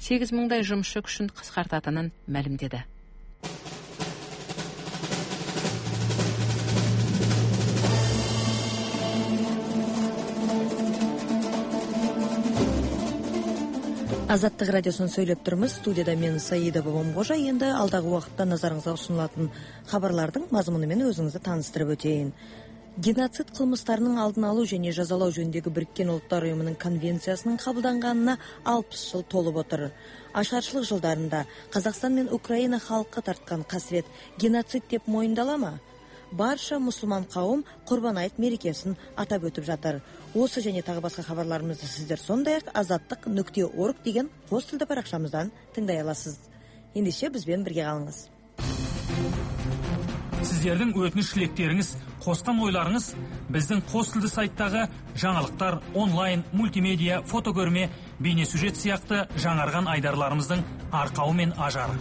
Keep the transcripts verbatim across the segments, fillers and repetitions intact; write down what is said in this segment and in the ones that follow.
сегіз мыңдай жұмысшы күшін қысқартатынын мәлімдеді. Азаттық радиосын сөйлеп тұрмыз. Студияда мен Саида Бабамғожа. Енді алдағы уақытта назарыңызға ұсынылатын хабарлардың мазмұнымен өзіңізді таныстырып өтейін. Геноцид қылмыстарының алдын алу және жазалау жөніндегі Біріккен ұлттар ұйымының конвенциясының қабылданғанына алпыс жыл толып отыр. Ашаршылық жылдарында Қазақстан мен Украина халқы тартқан қасірет геноцид деп мойындала ма? Барша мұсылман қауым Құрбан айт мерекесін атап өтіп жатыр. Осы және тағы басқа хабарларымызды сіздер сондай-ақ азаттық нүкте орг деген қос тілді парақшамыздан тыңдай аласыз. Ендеше бізбен бірге қалыңыз. Сіздердің өтініш тілектеріңіз, қосқан ойларыңыз біздің қос тілді сайттағы жаңалықтар, онлайн, мультимедиа, фотокөрме, бейнесюжет сияқты жаңарған айдарларымыздың арқауы мен ажары.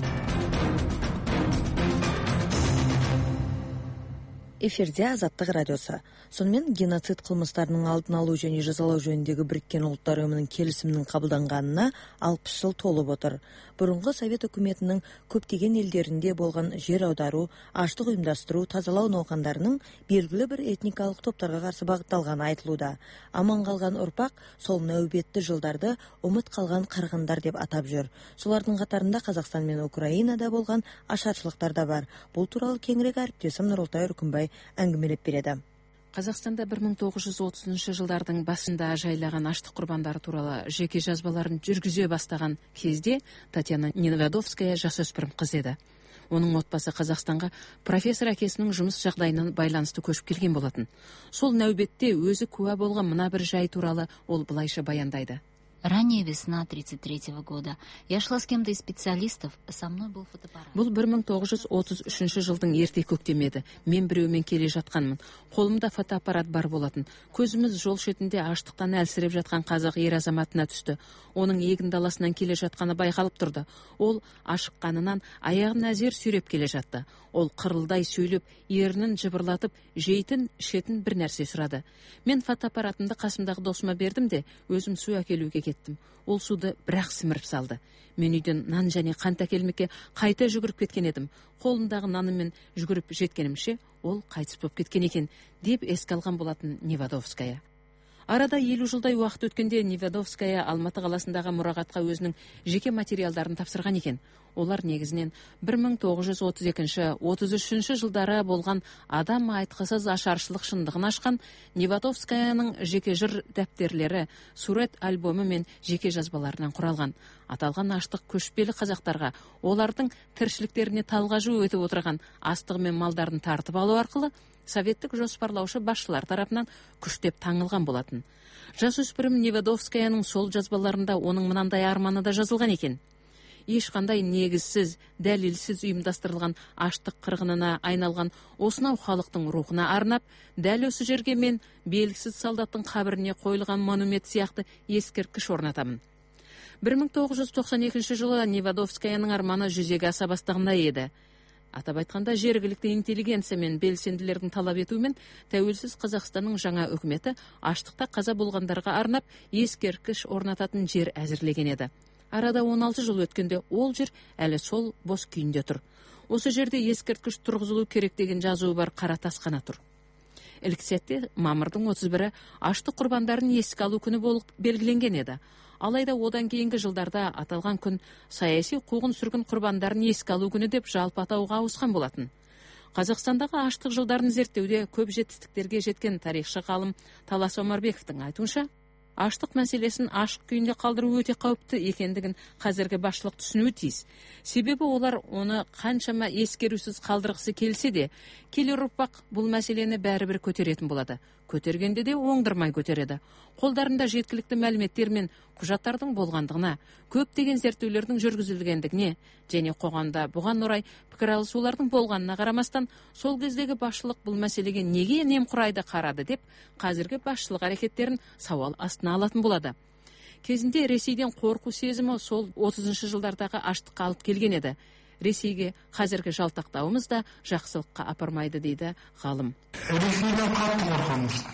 Эфирде Азаттық радиосы. Сонымен геноцид қылмыстарының алдын алу және жазалау жөніндегі Біріккен ұлттар ұйымының келісімінің қабылданғанына алпыс жыл толып отыр. Бұрынғы Совет үкіметінің көптеген елдерінде болған жер аудару, аштық ұйымдастыру, тазалау науқандарының белгілі бір этникалық топтарға қарсы бағытталғаны айтылуда. Аман қалған ұрпақ сол нәубетті жылдарды ұмыт қалған қырғындар деп атап жүр. Солардың қатарында Қазақстан мен Украинада болған ашаршылықтар да бар. Бұл туралы кеңірек әріптесім Нұролтай Үркімбай әңгімелеп береді. Қазақстанда бір мың тоғыз жүз отызыншы жылдардың басында жайлаған аштық құрбандары туралы жеке жазбаларын жүргізе бастаған кезде Татьяна Невадовская жасөспірім қыз еді. Оның отбасы Қазақстанға профессор әкесінің жұмыс жағдайынан байланысты көшіп келген болатын. Сол нәубетте өзі куә болған мына бір жай туралы ол былайша баяндайды. Ранняя весна тридцать третьего года. Я шла с кем-то из специалистов, со мной был фотоаппарат. Бұл бір мың тоғыз жүз отыз үшінші жылдың ерте көктемеді. Мен біреумен келе жатқанмын. Қолымда фотоаппарат бар болатын. Көзіміз жол шетінде аштықтан әлсіреп жатқан қазақ ер азаматына түсті. Оның егін даласынан келе жатқаны байқалып тұрды. Ол ашыққанынан аяғын әзер сүйреп келе жатты. Ол қырылдай сөйлеп, ерінін жыбырлатып, жейтін, ішетін бір нәрсе сұрады. Мен фотоаппаратымды қасымдағы досыма бердім де, өзім су әкелуге кеттім. Ол суды бірақ сіміріп салды. Мен үйден нан және қант әкелмекке қайта жүгіріп кеткен едім. Қолымдағы нанымен жүгіріп жеткенімше, ол қайтыс болып кеткен екен, деп еске алған болатын Невадовская. Арада елу жылдай уақыт өткенде Невадовская Алматы қаласындағы мұрағатқа өзінің жеке материалдарын тапсырған екен. Олар негізінен бір мың тоғыз жүз отыз екінші - отыз үшінші жылдары болған адам айтқысыз ашаршылық шындығын ашқан Невадовскаяның жеке жыр дәптерлері, сурет альбомы мен жеке жазбаларынан құралған. Аталған аштық көшпелі қазақтарға олардың тіршіліктеріне талғажу өтіп отырған астығы мен малдарын тартып алу арқылы советтік жоспарлаушы басшылар тарапынан күштеп таңылған болатын. Жасөспірім Невадовскаяның сол жазбаларында оның мынандай арманы да жазылған екен. Ешқандай негізсіз, дәлелсіз ұйымдастырылған аштық қырғынына айналған осынау халықтың рухына арнап, дәл осы жерге мен белгісіз солдаттың қабіріне қойылған монумент сияқты ескерткіш орнатамын. бір мың тоғыз жүз тоқсан екінші жылы Невадовскаяның арманы жүзеге аса бастағанда еді. Атап айтқанда, жергілікті интеллигенция мен белсенділердің талап етуімен тәуелсіз Қазақстанның жаңа үкіметі аштықта қаза болғандарға арнап ескерткіш орнататын жер әзірлеген еді. Арада он алты жыл өткенде ол жер әлі сол бос күйінде тұр. Осы жерде ескерткіш тұрғызылу керек деген жазуы бар қара тас қана тұр. Ilk сәтте мамырдың отыз бірі аштық құрбандарын еске алу күні болып белгіленген еді. Алайда одан кейінгі жылдарда аталған күн саяси қуғын-сүргін құрбандарын еске алу күні деп жалпы атауға ауысқан болатын. Қазақстандағы аштық жылдарын зерттеуде көп жетістіктерге жеткен тарихшы ғалым Талас Омарбековтың айтуынша, аштық мәселесін ашық күйінде қалдыру өте қауіпті екендігін қазіргі басшылық түсінуі тиіс. Себебі олар оны қаншама ескерусіз қалдырғысы келсе де, келер ұрпақ бұл мәселені бәрібір көтеретін болады. Көтергенде де оңдырмай көтереді. Қолдарында жеткілікті мәліметтер мен құжаттардың болғандығына, көптеген зерттеулердің жүргізілгендігіне және қоғамда бұған орай пікір алысулардың болғанына қарамастан, сол кездегі басшылық бұл мәселеге неге немқұрайды қарады деп, қазіргі басшылық әрекеттерін сауал астына алатын болады. Кезінде Ресейден қорқу сезімі сол отызыншы жылдардағы аштыққа алып келген еді. Ресейге қазіргі жалтақтауымыз да жақсылыққа апармайды дейді ғалым. Ресейден қатты қорқамыз.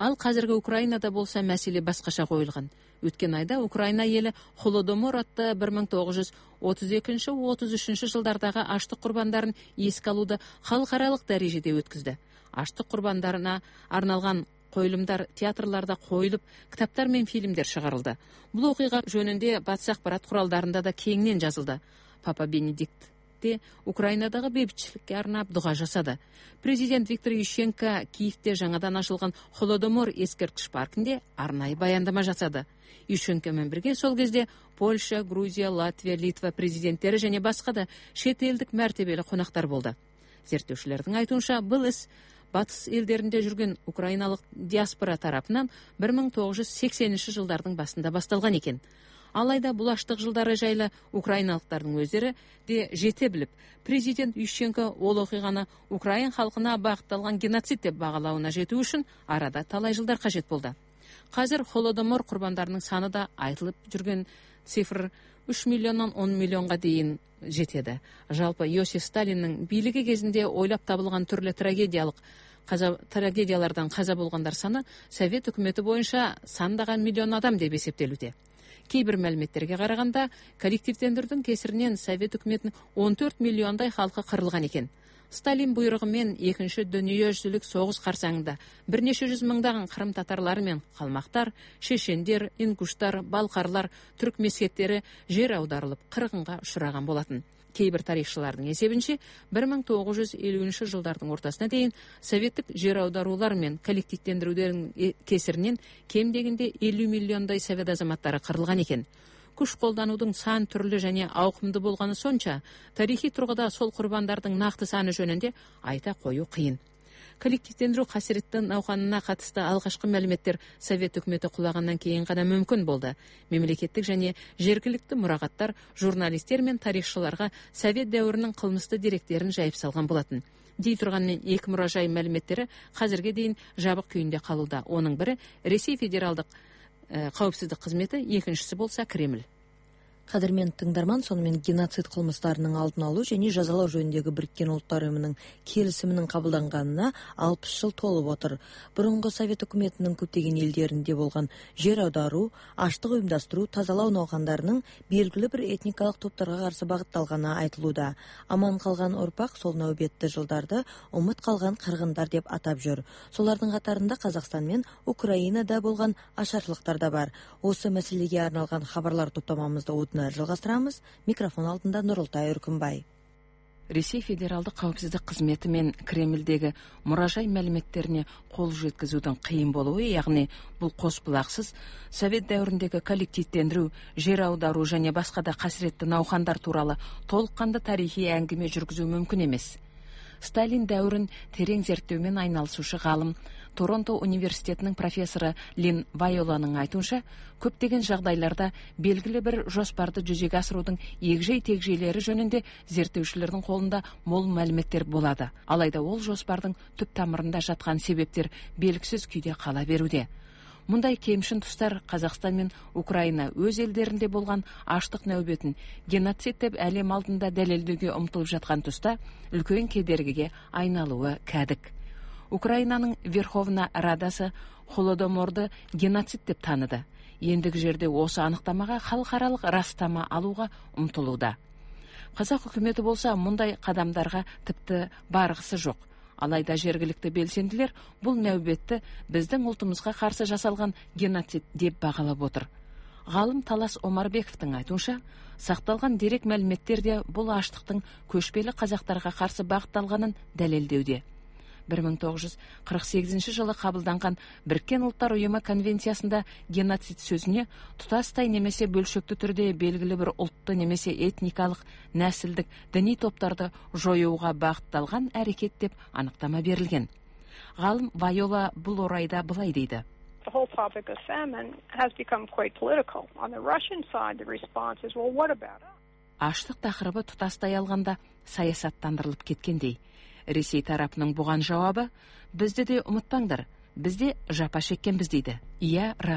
Ал қазіргі Украинада болса мәселе басқаша қойылған. Өткен айда Украина елі Холодомор атты бір мың тоғыз жүз отыз екінші отыз үшінші жылдардағы аштық құрбандарын еске алуды халықаралық дәрежеде өткізді. Аштық құрбандарына арналған қойылымдар театрларда қойылып, кітаптар мен фильмдер шығарылды. Бұл оқиға жөнінде батыс ақпарат құралдарында да кеңінен жазылды. Папа Бенедикт те Украинадағы бейбітшілікке арнап дұға жасады. Президент Виктор Ющенко Киевте жаңадан ашылған Холодомор ескерткіш паркінде арнайы баяндама жасады. Ющенкомен бірге сол кезде Польша, Грузия, Латвия, Литва президенттері және басқа да шет елдік мәртебелі қонақтар болды. Зерттеушілердің айтуынша, бұл іс батыс елдерінде жүрген украиналық диаспора тарапынан бір мың тоғыз жүз сексенінші жылдардың басында басталған екен. Алайда бұл аштық жылдары жайлы украиналықтардың өздері де жете біліп, президент Ющенко ол оқиғаны Украин халқына бағытталған геноцид деп бағалауына жету үшін арада талай жылдар қажет болды. Қазір Холодомор құрбандарының саны да айтылып жүрген цифр үш миллионнан он миллионға дейін жетеді. Жалпы Йосиф Сталиннің билігі кезінде ойлап табылған түрлі трагедиялық қаза, трагедиялардан қаза болғандар саны Совет үкіметі бойынша сандаған миллион адам деп есептелуде. Кейбір мәліметтерге қарағанда, коллективтендірдің кесірінен Совет үкіметінің он төрт миллиондай халқы қырылған екен. Сталин бұйрығымен екінші дүниежүзілік соғыс қарсаңында бірнеше жүз мыңдаған қырым татарлары мен қалмақтар, шешендер, ингуштар, балқарлар, түрік мескеттері жер аударылып қырғынға ұшыраған болатын. Кейбір тарихшылардың есебінше бір мың тоғыз жүз елуінші жылдардың ортасына дейін советтік жер аударулар мен коллективтендірудердің кесірінен кем дегенде елу миллиондай совет азаматтары қырылған екен. Күш қолданудың сан түрлі және ауқымды болғаны сонша, тарихи тұрғыда сол құрбандардың нақты саны жөнінде айта қою қиын. Коллективтендіру қасіретті науқанына қатысты алғашқы мәліметтер Совет үкіметі құлағаннан кейін ғана мүмкін болды. Мемлекеттік және жергілікті мұрағаттар журналистер мен тарихшыларға Совет дәуірінің қылмысты деректерін жайып салған болатын. Дей тұрғанмен екі мұражай мәліметтері қазірге дейін жабық күйінде қалуда. Оның бірі Ресей федералдық қауіпсіздік қызметі, екіншісі болса Кремль. Қадірмен тыңдарман, сонымен геноцид қылмыстарының алдын алу және жазалау жөніндегі Біріккен ұлттар ұйымының келісімінің қабылданғанына алпыс жыл толып отыр. Бұрынғы Совет үкіметінің көптеген елдерінде болған жер аудару, аштық ұйымдастыру, тазалау науқандарының белгілі бір этникалық топтарға қарсы бағытталғаны айтылуда. Аман қалған ұрпақ сол нәубетті жылдарды ұмыт қалған қырғындар деп атап жүр. Солардың қатарында Қазақстан мен Украинада болған ашаршылықтар да бар. Осы мәселеге арналған хабарлар топтамамызды отына жалғастырамыз. Микрофон алдында Нұрылтай Үркімбай. Ресей федералдық қауіпсіздік қызметі мен Кремльдегі мұражай мәліметтеріне қол жеткізудің қиын болуы, яғни бұл қосбұлақсыз Совет дәуіріндегі коллективтендіру, жер аудару және басқа да қасіретті науқандар туралы толыққанды тарихи әңгіме жүргізу мүмкін емес. Сталин дәуірін терең зерттеумен айналысушы ғалым, Торонто университетінің профессоры Лин Вайоланың айтуынша, көптеген жағдайларда белгілі бір жоспарды жүзеге асырудың егжей-тегжейлері жөнінде зерттеушілердің қолында мол мәліметтер болады. Алайда ол жоспардың түп тамырында жатқан себептер белгісіз күйде қала беруде. Мұндай кемшін тұстар Қазақстан мен Украина өз елдерінде болған аштық нәубетін геноцид деп әлем алдында дәлелдеуге ұмтылып жатқан тұста үлкен кедергіге айналуы кәдік. Украинаның Верховна Радасы Холодоморды геноцид деп таныды. Ендігі жерде осы анықтамаға халықаралық растама алуға ұмтылуда. Қазақ үкіметі болса мұндай қадамдарға тіпті барғысы жоқ. Алайда жергілікті белсенділер бұл нәубетті біздің ұлтымызға қарсы жасалған геноцид деп бағалап отыр. Ғалым Талас Омарбековтың айтуынша, сақталған дерек мәліметтерде бұл аштықтың көшпелі қазақтарға қарсы бағытталғанын дәлелдеуде. бір мың тоғыз жүз қырық сегізінші жылы қабылданған Біріккен ұлттар ұйымы конвенциясында геноцид сөзіне тұтастай немесе бөлшекті түрде белгілі бір ұлтты немесе этникалық, нәсілдік, діни топтарды жоюға бағытталған әрекет деп анықтама берілген. Ғалым Вайола бұл орайда былай дейді. The whole topic of famine has become quite political. On the Russian side, the response is, well, what about us? Аштық тақырыбы тұтастай алғанда саясаттандырылып кеткендей. Ресей тарапының бұған жауабы, бізді де ұмытпаңдар, бізде жапа шеккенбіз дейді. Иә, рас,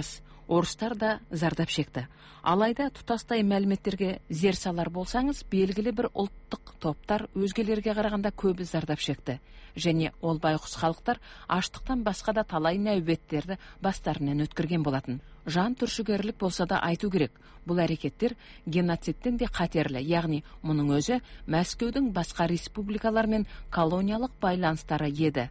орыстар да зардап шекті. Алайда тұтастай мәліметтерге зер салар болсаңыз, белгілі бір ұлттық топтар өзгелерге қарағанда көбі зардап шекті. Және ол байқұс халықтар аштықтан басқа да талай нәубеттерді бастарынан өткерген болатын. Жан түршігерлік болса да айту керек. Бұл әрекеттер геноцидтен де қатерлі, яғни мұның өзі Мәскеудің басқа республикалар мен колониялық байланыстары еді.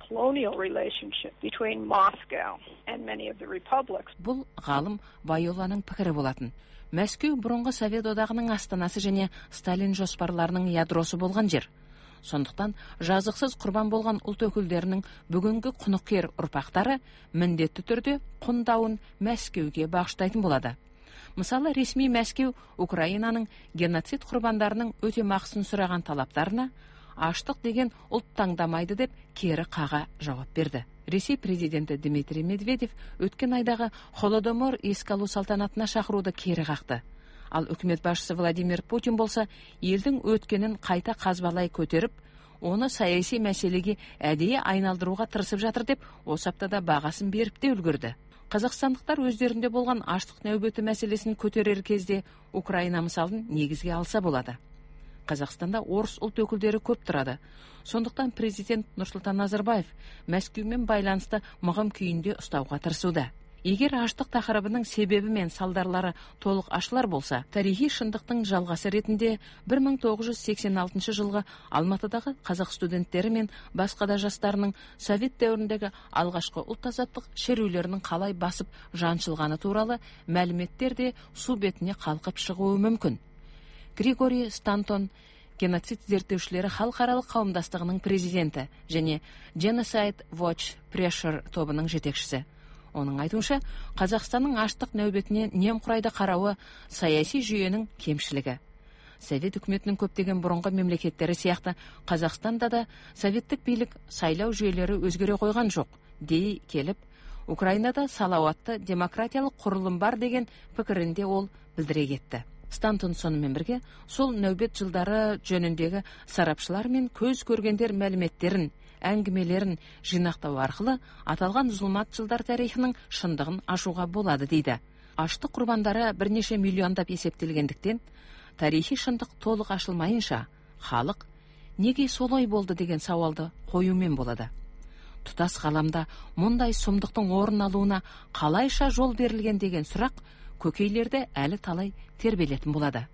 Бұл ғалым Вайоланың пікірі болатын. Мәскеу бұрынғы Совет одағының астанасы және Сталин жоспарларының ядросы болған жер. Сондықтан жазықсыз құрбан болған ұлт өкілдерінің бүгінгі құнықер ұрпақтары міндетті түрде құндауын Мәскеуге бағыштайтын болады. Мысалы, ресми Мәскеу Украинаның геноцид құрбандарының өтемақысын сұраған талаптарына аштық деген ұлт таңдамайды деп кері қаға жауап берді. Ресей президенті Дмитрий Медведев өткен айдағы Холодомор еске алу салтанатына шақыруды кері қақты. Ал үкімет басшысы Владимир Путин болса, елдің өткенін қайта қазбалай көтеріп, оны саяси мәселеге әдейі айналдыруға тырысып жатыр деп, осы аптада бағасын беріп те үлгерді. Қазақстандықтар өздерінде болған аштық нәубеті мәселесін көтерер кезде Украина мысалын негізге алса болады. Қазақстанда орыс ұлт өкілдері көп тұрады. Сондықтан президент Нұрсұлтан Назарбаев Мәскеумен байланысты мығым күйінде ұстауға тырысуда. Егер аштық тақырыбының себебі мен салдарлары толық ашылар болса, тарихи шындықтың жалғасы ретінде бір мың тоғыз жүз сексен алтыншы жылғы Алматыдағы қазақ студенттері мен басқа да жастарының Совет дәуіріндегі алғашқы ұлт азаттық шерулерінің қалай басып жаншылғаны туралы мәліметтер де су бетіне қалқып шығуы мүмкін. Григорий Стантон, геноцид зерттеушілері халықаралық қауымдастығының президенті және Genocide Watch Pressure тобының жетекшісі. Оның айтуынша, Қазақстанның аштық нәубетіне немқұрайды қарауы саяси жүйенің кемшілігі. Совет үкіметінің көптеген бұрынғы мемлекеттері сияқты Қазақстанда да советтік билік сайлау жүйелері өзгере қойған жоқ, дей келіп, Украинада салауатты демократиялық құрылым бар деген пікірінде ол білдіре кетті. Стантон сонымен бірге сол нәубет жылдары жөніндегі сарапшылар мен көз көргендер мәліметтерін, әңгімелерін жинақтау арқылы аталған зұлмат жылдар тарихының шындығын ашуға болады дейді. Аштық құрбандары бірнеше миллиондап есептелгендіктен, тарихи шындық толық ашылмайынша, халық неге солай болды деген сауалды қоюмен болады. Тұтас ғаламда мұндай сұмдықтың орын алуына қалайша жол берілген деген сұрақ көкейлерді әлі талай тербелетін болады.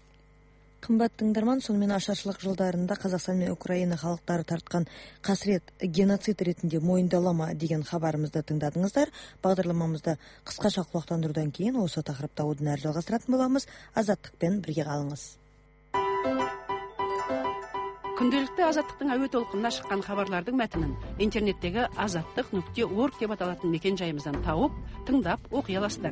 Қымбат тыңдарман, сонымен ашаршылық жылдарында Қазақстан мен Украина халықтары тартқан қасірет геноцид ретінде мойындалама деген хабарымызды тыңдадыңыздар. Бағдарламамызды қысқаша құлақтандырудан кейін осы тақырыпта одан әрі жалғастыратын боламыз. Азаттықпен бірге қалыңыз. Күнделікті азаттықтың әуе толқынына шыққан хабарлардың мәтінін интернеттегі азаттық нүкте орг деп аталатын мекен жайымыздан тауып, тыңдап оқи аласыздар.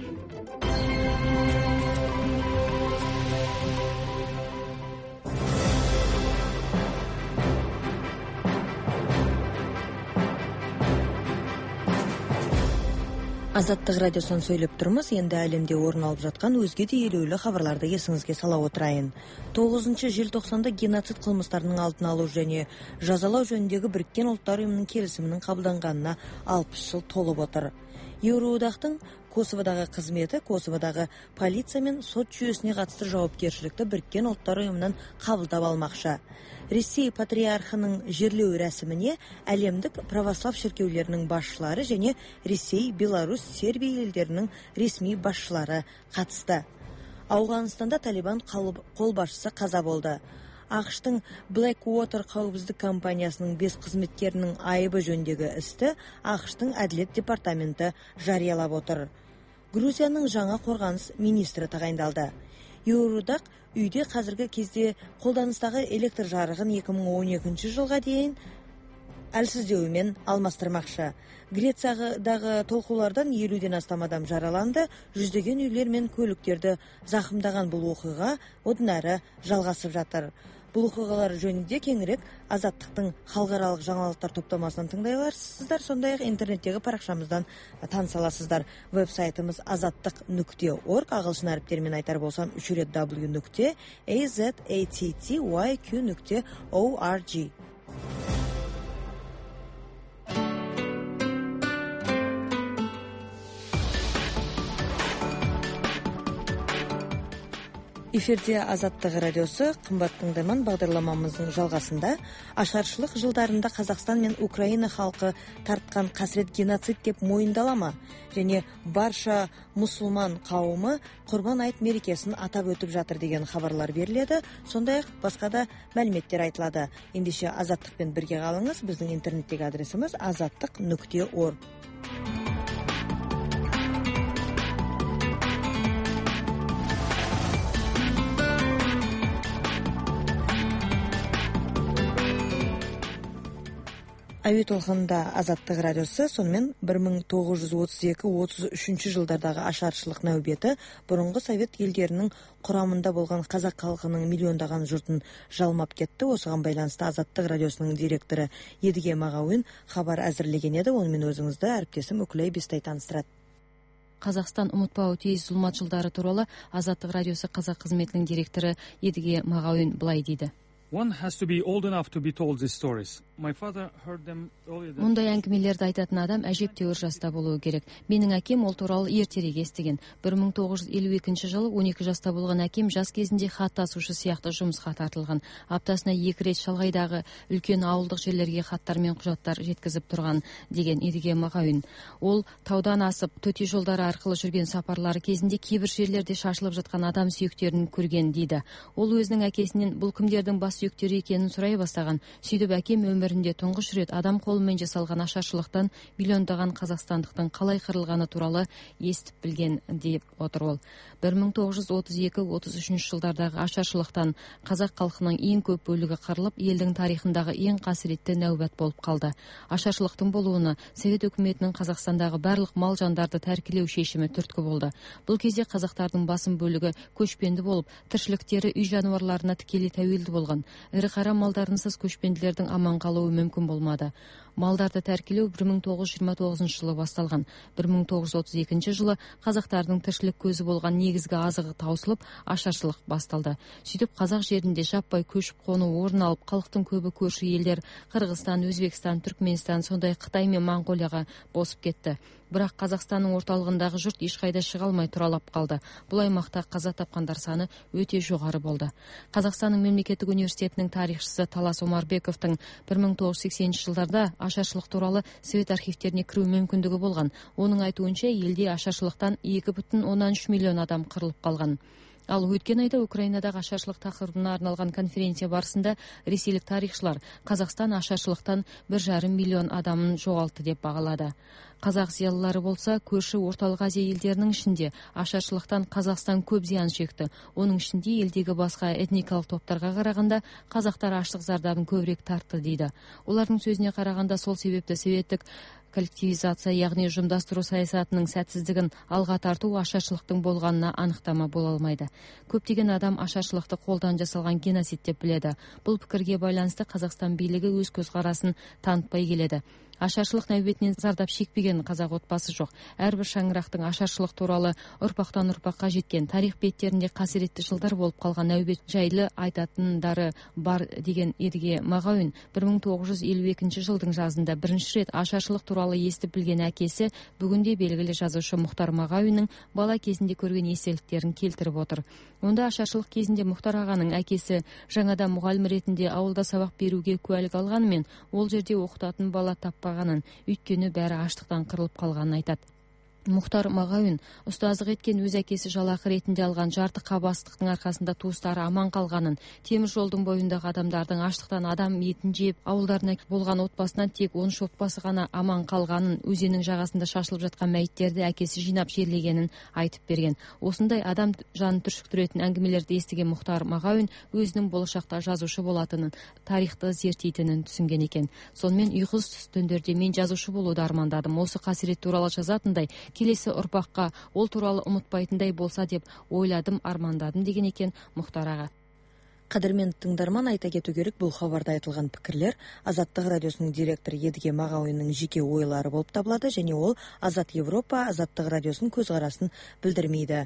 Азаттық радиосын сөйлеп тұрмыз, енді әлемде орын алып жатқан өзге де елеулі хабарларды есіңізге сала отырайын. тоғызыншы желтоқсанда геноцид қылмыстарының алдын алу және жазалау жөніндегі Біріккен ұлттар ұйымының келісімінің қабылданғанына алпыс жыл толып отыр. Еуроодақтың Косоводағы қызметі Косоводағы полиция мен сот жүйесіне қатысты жауапкершілікті Біріккен ұлттар ұйымынан қабылдап алмақшы. Ресей патриархының жерлеу рәсіміне әлемдік православ шіркеулерінің басшылары және Ресей, Беларусь, Сербия елдерінің ресми басшылары қатысты. Ауғанстанда Талибан қолбасшысы қаза болды. ақш-тың Blackwater қауіпсіздік компаниясының бес қызметкерінің айыбы жөніндегі істі ақш-тың әділет департаменті жариялап отыр. Грузияның жаңа қорғаныс министрі тағайындалды. Еуроодақ үйде қазіргі кезде қолданыстағы электр жарығын екі мың он екінші жылға дейін әлсіздеуімен алмастырмақшы. Грециядағы толқулардан елуден астам адам жараланды, жүздеген үйлер мен көліктерді зақымдаған бұл оқиға одан әрі жалғасып жатыр. Бұл оқиғалар жөнінде кеңірек Азаттықтың халықаралық жаңалықтар топтамасынан тыңдай аласыздар, сондай-ақ интернеттегі парақшамыздан таныса аласыздар. Веб-сайтымыз азаттық нүкте орг, ағылшын әріптерімен айтар болсам үш рет дабл ю нүкте азаттық нүкте орг. Эфирде Азаттық радиосы. Қымбат тыңдарман, бағдарламамыздың жалғасында ашаршылық жылдарында Қазақстан мен Украина халқы тартқан қасірет геноцид деп мойындалама және барша мұсылман қауымы Құрбан айт мерекесін атап өтіп жатыр деген хабарлар беріледі. Сондай-ақ басқа да мәліметтер айтылады. Ендеше Азаттықпен бірге қалыңыз. Біздің интернеттегі адресіміз азаттық нүкте орг. Әуе толқынында Азаттық радиосы. Сонымен бір мың тоғыз жүз отыз екі отыз үшінші жылдардағы ашаршылық нәубеті бұрынғы совет елдерінің құрамында болған қазақ халқының миллиондаған жұртын жалмап кетті. Осыған байланысты Азаттық радиосының директоры Едіге Мағауин хабар әзірлеген еді. Онымен өзіңізді әріптесім Үкілей Бестай таныстырады. Қазақстан ұмытпауы тиіс зұлмат жылдары туралы Азаттық радиосы қазақ қызметінің директоры Едіге Мағауин былай дейді. One has to be old enough to be told these stories. My father heard them earlier than... Мұндай әңгімелерді айтатын адам әжептәуір жаста болуы керек. Менің әкем ол туралы ертерек естіген. бір мың тоғыз жүз елу екінші жылы он екі жаста болған әкем жас кезінде хат тасушы сияқты жұмысқа тартылған. Аптасына екі рет шалғайдағы үлкен ауылдық жерлерге хаттар мен құжаттар жеткізіп тұрған деген Едіге Мағауин. Ол таудан асып төте жолдары арқылы жүрген сапарлары кезінде кейбір жерлерде шашылып жатқан адам сүйектерін көрген дейді. Ол өзінің әкесінен бұл кімдердің бас сүйектері екенін сұрай бастаған. Сөйтіп әкем өмірінде тұңғыш рет адам қолымен жасалған ашаршылықтан миллиондаған қазақстандықтың қалай қырылғаны туралы естіп білген деп отыр ол. бір мың тоғыз жүз отыз екі отыз үшінші жылдардағы ашаршылықтан қазақ халқының ең көп бөлігі қырылып, елдің тарихындағы ең қасіретті нәубет болып қалды. Ашаршылықтың болуына Совет үкіметінің Қазақстандағы барлық мал жандарды тәркілеу шешімі түрткі болды. Бұл кезде қазақтардың басым бөлігі көшпенді болып, тіршіліктері үй жануарларына тікелей тәуелді болған. Ірі қара малдарынсыз көшпенділердің аман қалуы мүмкін болмады. Малдарды тәркілеу бір мың тоғыз жүз жиырма тоғызыншы жылы басталған. бір мың тоғыз жүз отыз екінші жылы қазақтардың тіршілік көзі болған негізгі азығы таусылып, ашаршылық басталды. Сөйтіп қазақ жерінде жаппай көшіп қону орын алып, халықтың көбі көрші елдер Қырғызстан, Өзбекстан, Түркменстан, сондай Қытай мен Моңғолияға босып кетті. Бірақ Қазақстанның орталығындағы жұрт ешқайда шыға алмай тұралап қалды. Бұл аймақта қаза тапқандар саны өте жоғары болды. Қазақстанның мемлекеттік университетінің тарихшысы Талас Омарбековтың бір мың тоғыз жүз сексенінші жылдарда ашаршылық туралы совет архивтеріне кіру мүмкіндігі болған. Оның айтуынша елде ашаршылықтан екі бүтін оннан үш миллион адам қырылып қалған. Ал өткен айда Украинадағы ашаршылық тақырыбына арналған конференция барысында ресейлік тарихшылар Қазақстан ашаршылықтан бір жарым миллион адамын жоғалтты деп бағалады. Қазақ зиялылары болса, көрші орталық Азия елдерінің ішінде ашаршылықтан Қазақстан көп зиян шекті. Оның ішінде елдегі басқа этникалық топтарға қарағанда қазақтар аштық зардабын көбірек тартты дейді. Олардың сөзіне қарағанда сол себепті советтік коллективизация, яғни ұжымдастыру саясатының сәтсіздігін алға тарту ашаршылықтың болғанына анықтама бола алмайды. Көптеген адам ашаршылықты қолдан жасалған геноцид деп біледі. Бұл пікірге байланысты Қазақстан билігі өз көзқарасын танытпай келеді. Ашаршылық нәубетінен зардап шекпеген қазақ отбасы жоқ. Әрбір шаңырақтың ашаршылық туралы ұрпақтан ұрпаққа жеткен, тарих беттерінде қасіретті жылдар болып қалған нәубет жайлы айтатындары бар деген Едіге Мағауин бір мың тоғыз жүз елу екінші жылдың жазында бірінші рет ашаршылық туралы естіп білген әкесі бүгінде белгілі жазушы Мұхтар Мағауиннің бала кезінде көрген естеліктерін келтіріп отыр. Онда ашаршылық кезінде Мұхтар ағаның әкесі жаңада мұғалім ретінде ауылда сабақ беруге куәлік алғанымен, ол жерде оқытатын бала таппағанын, өйткені бәрі аштықтан қырылып қалғанын айтады. Мұхтар Мағауин ұстаздық еткен өз әкесі жалақы ретінде алған жарты қабастықтың арқасында туыстары аман қалғанын, темір жолдың бойындағы адамдардың аштықтан адам етін жеп, ауылдарына болған отбасынан тек он үш отбасы ғана аман қалғанын, өзеннің жағасында шашылып жатқан мәйіттерді әкесі жинап жерлегенін айтып берген. Осындай адам жанын түршіктіретін әңгімелерді естіген Мұхтар Мағауин өзінің болашақта жазушы болатынын, тарихты зерттейтінін түсінген екен. Сонымен ұйқысыз түндерде мен жазушы болуды армандадым. Осы қасірет туралы жазатындай, келесі ұрпаққа ол туралы ұмытпайтындай болса деп ойладым, армандадым деген екен Мұхтар аға. Қадірмен тыңдарман, айта кету керек, бұл хабарда айтылған пікірлер Азаттық радиосының директоры Едіге Мағауиннің жеке ойлары болып табылады, және ол Азат Европа, Азаттық радиосының көзқарасын білдірмейді.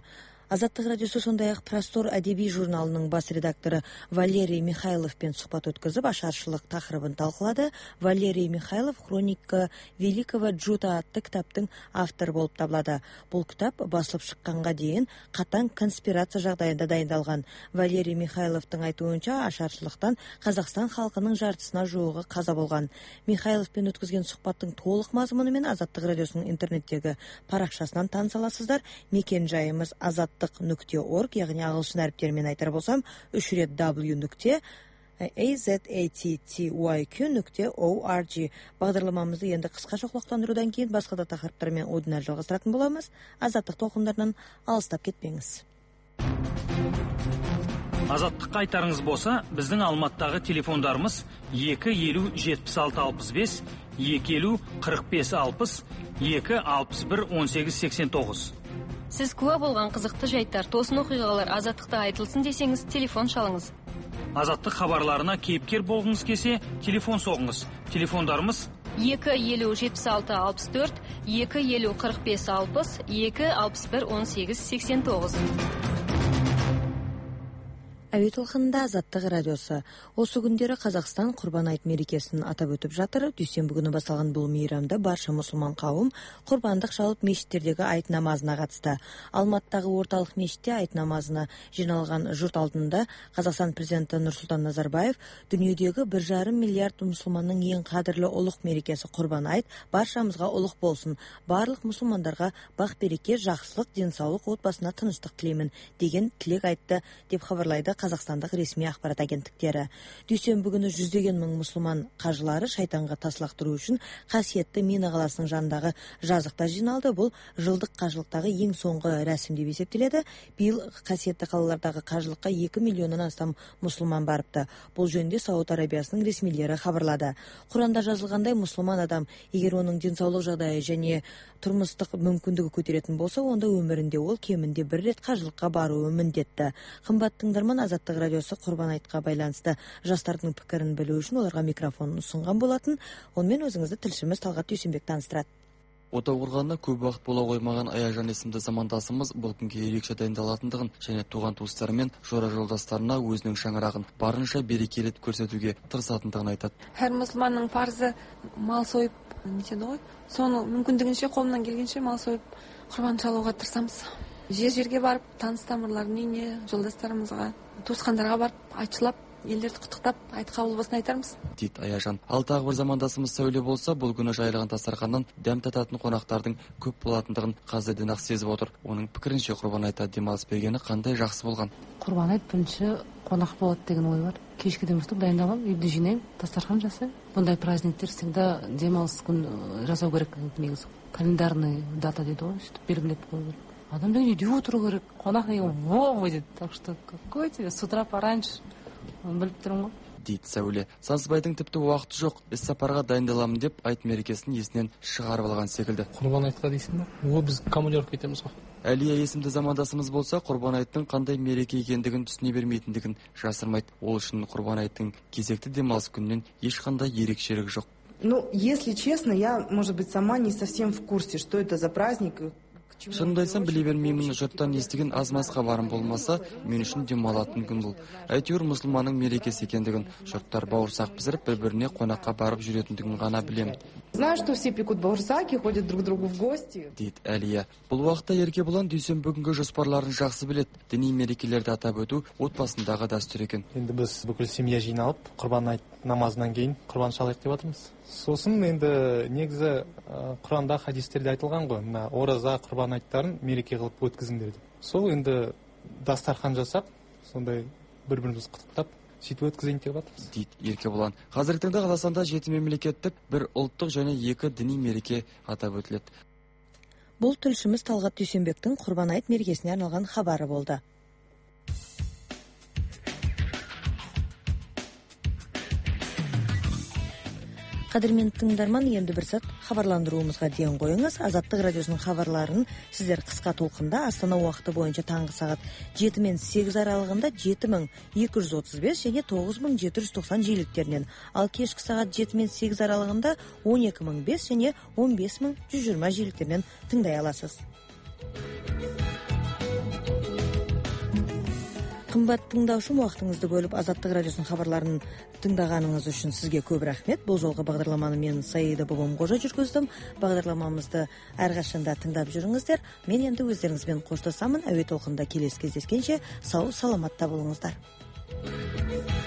Азаттық радиосы сондай-ақ Простор әдеби журналының бас редакторы Валерий Михайловпен сұхбат өткізіп, ашаршылық тақырыбын талқылады. Валерий Михайлов «Хроника Великого Джута» атты кітаптың авторы болып табылады. Бұл кітап басылып шыққанға дейін қатаң конспирация жағдайында дайындалған. Валерий Михайловтың айтуынша, ашаршылықтан Қазақстан халқының жартысына жуығы қаза болған. Михайловпен өткізген сұхбаттың толық мазмұнымен Азаттық радиосының интернеттегі парақшасынан таныса аласыздар. Мекен жайымыз азаттық нүкте орг, яғни ағылшын әріптерімен айтар болсам, үш рет w нүкте azattyq нүкте org. Бағдарламамызды енді қысқаша құлақтандырудан кейін басқа да тақырыптармен одан әрі жалғастыратын боламыз. Азаттық толқындарынан алыстап кетпеңіз. Азаттыққа айтарыңыз болса, біздің Алматыдағы телефондарымыз екі елу жетпіс алты алпыс бес, екі елу қырық бес алпыс, екі алпыс бір он сегіз сексен тоғыз. Сіз куә болған қызықты жайттар, тосын оқиғалар Азаттықта айтылсын десеңіз, телефон шалыңыз. Азаттық хабарларына кейіпкер болғыңыз келсе, телефон соғыңыз. Телефондарымыз екі елу жетпіс алты алпыс төрт, екі елу қырық бес алпыс, екі алпыс бір он сегіз сексен тоғыз. Әуе толқынында Азаттық радиосы. Осы күндері Қазақстан Құрбан айт мерекесін атап өтіп жатыр. Дүйсенбі күні басталған бұл мейрамда барша мұсылман қауым құрбандық шалып мешіттердегі айт намазына қатысты. Алматыдағы орталық мешітте айт намазына жиналған жұрт алдында Қазақстан президенті Нұрсұлтан Назарбаев дүниедегі бір жарым миллиард мұсылманның ең қадірлі ұлық мерекесі Құрбан айт баршамызға ұлық болсын. Барлық мұсылмандарға бақ-береке, жақсылық, денсаулық, отбасына тыныштық тілеймін деген тілек айтты деп хабарлайды Қазақстандық ресми ақпарат агенттіктері. Дүйсенбі күні жүздеген мың мұсылман қажылары шайтанға тас лақтыру үшін қасиетті Мина қаласының жанындағы жазықта жиналды. Бұл жылдық қажылықтағы ең соңғы рәсім деп есептеледі. Биыл қасиетті қалалардағы қажылыққа екі миллионнан астам мұсылман барыпты. Бұл жөнінде Сауд Арабиясының ресмилері хабарлады. Құранда жазылғандай, мұсылман адам егер оның денсаулық жағдайы және тұрмыстық мүмкіндігі көтеретін болса, онда өмірінде ол кемінде бір рет қажылыққа баруы міндетті. Қымбат тыңдарман, Азаттық радиосы Құрбан айтқа байланысты жастардың пікірін білу үшін оларға микрофонын ұсынған болатын. Онымен өзіңізді тілшіміз Талғат Дүйсенбек таныстырады. Отау құрғанына көп уақыт бола қоймаған Аяжан есімді замандасымыз бұл күнге ерекше дайындалатындығын және туған туыстары мен жора жолдастарына өзінің шаңырағын барынша берекелі көрсетуге тырысатындығын айтады. Әр мұсылманның парызы мал сойып, нетеді ғой. Соны мүмкіндігінше қолымнан келгенше мал сойып құрбан шалуға тырысамыз. Жер-жерге барып, таныс тамырлардың үйіне, жолдастарымызға, туысқандарға барып, айтшылап, елдерді құттықтап, айт қабыл болсын айтармыз. Дейді Аяжан. Ал тағы бір замандасымыз Сәуле болса, бұл күні жайылған дастарханнан дәм тататын қонақтардың көп болатындығын қазірден ақ сезіп отыр. Оның пікірінше Құрбан айтта демалыс бергені қандай жақсы болған. Құрбан айт бірінші қонақ болады деген ой бар. Кешкіден бастап дайындаламын, үйді жинаймын, дастархан жасаймын. Бұндай праздниктер всегда демалыс күн жасау керек. Негізі календарный дата дейді ғой, белгілеп қою керек. Адам деген үйде отыру керек, қонақ деген во будет. Так что какой тебе с утра пораньше, біліп тұрмын ғой. Дейді Сәуле. Сансызбайдың тіпті уақыты жоқ, іс сапарға дайындаламын деп айт мерекесін есінен шығарып алған секілді. Құрбан айтқа дейсің бе? Ол біз командировка кетеміз ғой. Әлия есімді замандасымыз болса, Құрбан айттың қандай мереке екендігін түсіне бермейтіндігін жасырмайды. Ол үшін Құрбан айттың кезекті демалыс күнінен ешқандай ерекшелігі жоқ. Ну, если честно, я, может быть, сама не совсем в курсе, что это за праздник. Шынымды айтсам, біле бермеймін, жұрттан естіген аз-маз хабарым болмаса, мен үшін демалатын күн бұл. Әйтеуір мұсылманның мерекесі екендігін, жұрттар бауырсақ пісіріп, бір-біріне қонаққа барып жүретіндігін ғана білемін. Знаю, что все пекут бауырсаки, ходят друг к другу в гости. Дейді Әлия. Бұл уақытта Еркебұлан дүйсенбі күнгі жоспарларын жақсы білет. Діни мерекелерді атап өту отбасындағы дәстүр екен. Енді біз бүкіл семья жиналып, Құрбан айт намазынан кейін құрбан шалайық деп жатырмыз. Сосын енді негізі Құранда хадистерде айтылған ғой, мына ораза, құрбан айттарын мереке қылып өткізіңдер деп. Сол енді дастархан жасап, сондай бір-бірімізді құттықтап, сөйтіп өткізейін деп жатырмыз. Дейді Еркебұлан. Қазіргі таңда Қазақстанда жеті мемлекеттік, бір ұлттық және екі діни мереке атап өтіледі. Бұл тілшіміз Талғат Дүйсенбектің Құрбан айт мерекесіне арналған хабары болды. Қадірменді тыңдарман, енді бір сәт хабарландыруымызға ден қойыңыз. Азаттық радиосының хабарларын сіздер қысқа толқында Астана уақыты бойынша таңғы сағат жеті мен сегіз аралығында жеті мың екі жүз отыз бес және тоғыз мың жеті жүз тоқсан жиіліктерінен, ал кешкі сағат жеті мен сегіз аралығында он екі мың бес және он бес мың жүз жиырма жиіліктерінен тыңдай аласыз. Кымбат тыңдаушым, убактыңызды бөлүп Азаттык радиосунун кабарларын тыңдаганыңыз үчүн сизге көп рахмет. Бул жолку багдарламаны мен Саида Бобомгожо жүргүздүм. Багдарламамызды ар качанда тыңдап жүрүңүздөр. Мен эми өздөрүңүз менен коштошамын. Әуе толкунда келесі кездескенче сау саламатта болуңуздар.